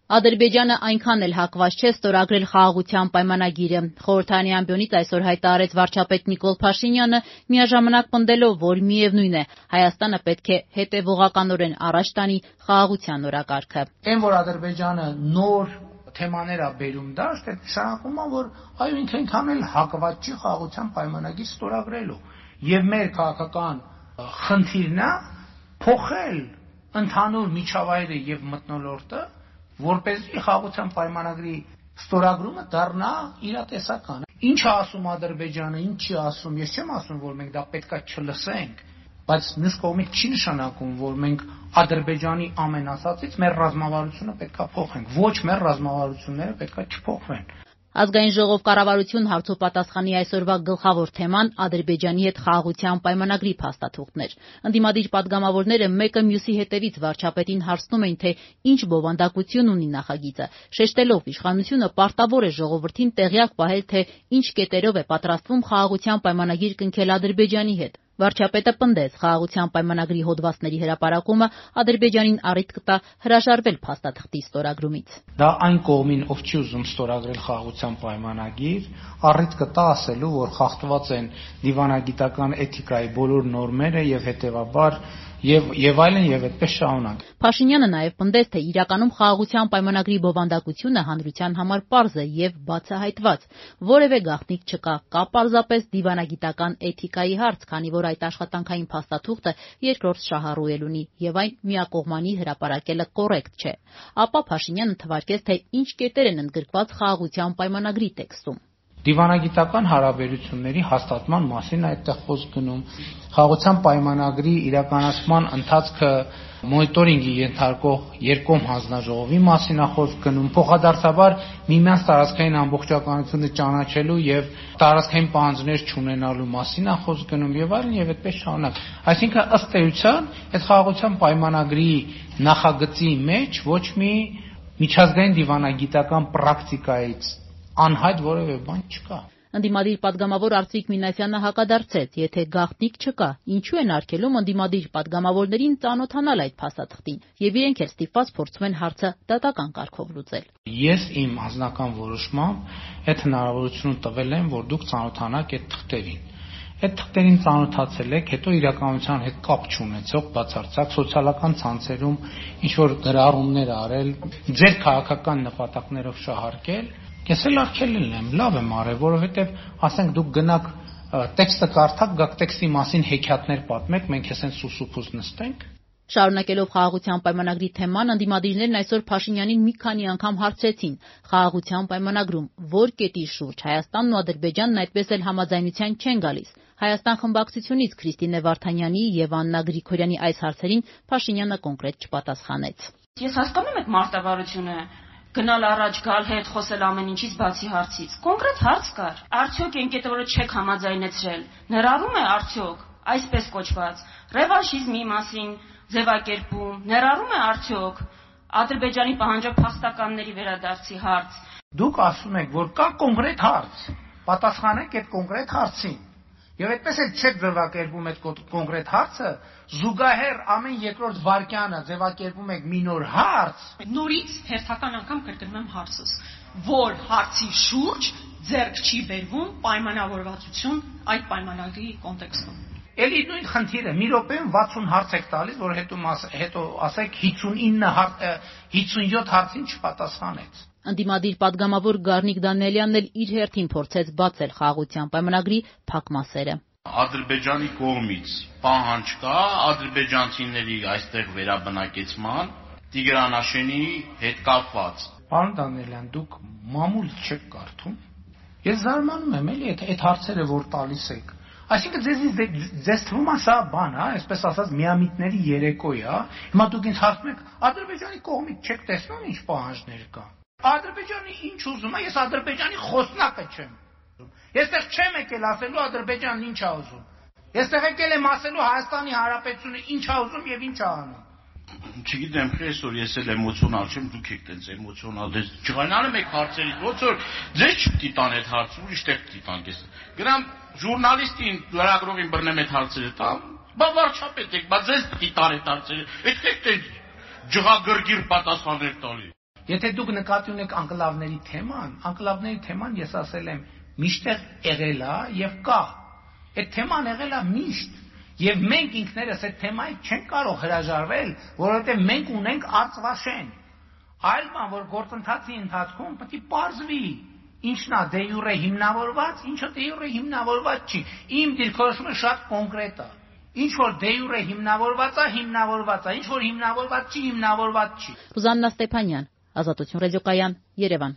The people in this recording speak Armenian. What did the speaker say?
Ադրբեջանը այնքան էլ հակված չէ ստորագրել խաղաղության պայմանագիրը։ Խորհրդարանի ամբիոնից այսօր հայտարարեց վարչապետ Նիկոլ Փաշինյանը, միաժամանակ պնդելով, որ միևնույն է, Հայաստանը պետք է հետևողականորեն առաջ տանի խաղաղության օրակարգը։ Այն որ Ադրբեջանը նոր թեմաներ է բերում դաշտ, այդ նշանակում է, որ այո, ինքը այնքան էլ հակված չի խաղաղության պայմանագիր ստորագրելու։ Եվ մեր քաղաքական խնդիրն է փոխել ընդհանուր միջավայրը եւ մթնոլորտը, որպեսզի խաղաղության պայմանագրի ստորագրումը դառնա իրատեսական։ Ինչ է ասում Ադրբեջանը, ինչ չի ասում, ես չեմ ասում, որ մենք դա պետքա չլսենք, բայց մյուս կողմից չի նշանակում, որ մենք Ադրբեջանի ամեն ասածից մեր ռազմավարությունը պետքա փոխենք։ Ոչ, մեր ռազմավարությունները պետքա չփոխվեն։ Ազգային ժողով կառավարություն հարցով պատասխանի այսօրվա գլխավոր թեման Ադրբեջանի հետ խաղաղության պայմանագրի փաստաթուղթներ։ Ընդդիմադիր պատգամավորները մեկը մյուսի հետևից վարչապետին հարցնում էին, թե ինչ բովանդակություն ունի նախագիծը, շեշտելով իշխանությունը պարտավոր է ժողովրդին տեղյակ պահել, թե ինչ կետերով է պատրաստվում խաղաղության պայմանագիր կնքել Ադրբեջանի հետ։ Վարչապետը պնդեց, խաղաղության պայմանագրի հոդվածների հրապարակումը Ադրբեջանին առիթ կտա հրաժարվել փաստաթղթի ստորագրումից։ Դա այն կողմին, ով չի ուզում ստորագրել խաղաղության պայմանագիր, առիթ կտա ասելու, որ խախտված են դիվանագիտական էթիկայի բոլոր նորմերը եւ հետեւաբար եւ այլն եւ այդպես շարունակ։ Փաշինյանը նաեւ պնդեց, թե իրականում խաղաղության պայմանագրի բովանդակությունը հանրության համար պարզ է եւ բացահայտված։ Որևէ գաղտնիք չկա, կա պարզապես դիվանագիտական էթիկայի հարց, քանի որ այդ աշխատանքային փաստաթուղթը երկրորդ շահառու ունի եւ այն միակողմանի հրապարակելը կոռեկտ չէ։ Ապա Փաշինյանը թվարկեց, թե ինչ կետեր են ընդգրկված խաղաղության պայմանագրի տեքստում։ Դիվանագիտական հարաբերությունների հաստատման մասին այդտեղ խոսք գնում, խաղաղության պայմանագրի իրականացման ընթացքը մոնիտորինգի ենթարկող երկկողմ հանձնաժողովի մասին է խոսք գնում, փոխադարձաբար միմյանց տարածքային ամբողջականությունը ճանաչելու եւ տարածքային պահանջներ չունենալու մասին է խոսք գնում եւ այլն եւ այդպես շարունակ։ Այսինքն ըստ էության այդ խաղաղության պայմանագրի նախագծի մեջ ոչ մի միջազգային դիվանագիտական պրակտիկայից անհայտ որևէ բան չկա։ Ընդդիմադիր պատգամավոր Արծվիկ Մինասյանը հակադարձեց, եթե գաղտնիք չկա, ինչու են արգելում ընդդիմադիր պատգամավորներին ծանոթանալ այդ փաստաթղթին եւ իրենք էլ ստիպված փորձում են հարցը դատական կարգով լուծել։ Ես իմ անձնական որոշմամբ այդ հնարավորությունը տվել եմ, որ դուք ծանոթանաք այդ թղթերին։ Այդ թղթերին ծանոթացել եք, հետո իրականության հետ կապ չունեցող բացարձակ սոցիալական ցանցերում ինչ որ գրառումներ արել, ձեր քաղաքական նպատակներով շահարկել։ Ես էլ արգելել եմ, լավ եմ արել, որովհետև ասենք դուք գնաք տեքստը կարդաք, գաք տեքստի մասին հեքիաթներ պատմեք, մենք էս են սուսուփուզ նստենք։ Շարունակելով խաղաղության պայմանագրի թեման, ընդդիմադիրներն այսօր Փաշինյանին մի քանի անգամ հարցրեցին խաղաղության պայմանագրում որ կետի շուրջ Հայաստանն ու Ադրբեջանն այդպես էլ համաձայնության չեն գալիս։ Հայաստան խմբակցությունից Քրիստինե Վարդանյանի եւ Աննա Գրիգորյանի այս հարցերին Փաշինյանը կոնկրետ չպատասխանեց։ Ես հասկանում եմ մարտավարությունը, գնալ առաջ գալ հետ խոսել ամեն ինչից բացի հարցից։ Կոնկրետ հարց կար։ Արդյոք այն կետը, որը չեք համաձայնեցրել, ներառում է արդյոք այսպես կոչված ռևանշիզմի մասին ձևակերպում, ներառում է արդյոք Ադրբեջանի պահանջող փախստականների վերադարձի հարց։ Դուք ասում եք, որ կա կոնկրետ հարց, պատասխանեք այդ կոնկրետ հարցին։ Եվ այդպես էլ չեք ձևակերպում այդ կոնկրետ հարցը, զուգահեռ ամեն երկրորդ վայրկյանը ձևակերպում եք մի նոր հարց։ Նորից հերթական անգամ կրկնում եմ հարցս, որ հարցի շուրջ ձեռք չի բերվում պայմանավորվածություն այդ պայմանագրի կոնտեքստում։ Էլի նույն խնդիրը, մի րոպեում 60 հարց եք տալիս, որ հետո ասեք 57 հարցին չպատասխանեց։ Ընդդիմադիր պատգամավոր Գառնիկ Դանիելյանն էլ իր հերթին փորձեց բացել խաղաղության պայմանագրի փակ մասերը։ Ադրբեջանի կողմից պահանջ կա ադրբեջանցիների այստեղ վերաբնակեցման Տիգրանաշենի հետ կապված։ Պարոն Դանիելյան, դուք մամուլ չեք կարդում։ Ես զարմանում եմ, էլի այդ հարցերը որ տալիս եք։ Այսինքն ձեզ թվում է սա բան, այսպես ասած միամիտների երեկո է, հիմա դուք ինձ հարցնում եք, Ադրբեջանի կողմից չեք տեսնում ինչ պահանջներ կա։ Ադրբեջանը ինչ ուզում է, ես Ադրբեջանի խոսնակը չեմ ուզում։ Եստեղ չեմ եկել ասելու Ադրբեջանն ինչ է ուզում։ Եստեղ եկել եմ ասելու Հայաստանի Հանրապետությունը ինչ է ուզում եւ ինչ է անում։ Չգիտեմ, այսօր ես էլ էմոցիոնալ չեմ, դուք եք տենց էմոցիոնալ, դες ջղանալում եք հարցերից, ոնց որ ձեզ չպիտի տան այդ հարցը, ուրիշ տեղ պիտի տանք ես։ Գնամ ժուրնալիստին, լրագրողին բռնեմ այդ հարցերը, տամ, բա վարչապետ եք, բա ձեզ պիտի տան այդ հարցերը, եք տենց ջղագրգիռ պատասխաններ տալի։ Եթե դուք նկատի ունեք անկլավների թեման ես ասել եմ միշտ եղել է եւ կա։ Այդ թեման եղել է միշտ եւ մենք ինքներս այդ թեմայից չենք կարող հրաժարվել, որովհետեւ մենք ունենք Արցվաշեն։ Այլ բան, որ գործընթացի ընթացքում պետք է պարզվի ինչն է դե յուրե հիմնավորված, ինչը դե յուրե հիմնավորված չի։ Իմ դիրքորոշումը շատ կոնկրետ է։ Ինչ որ դե յուրե հիմնավորված է, ինչ որ հիմնավորված չի։ Ռուզաննա Ստեփանյան, Ազատություն ռադիոկայան, Երևան։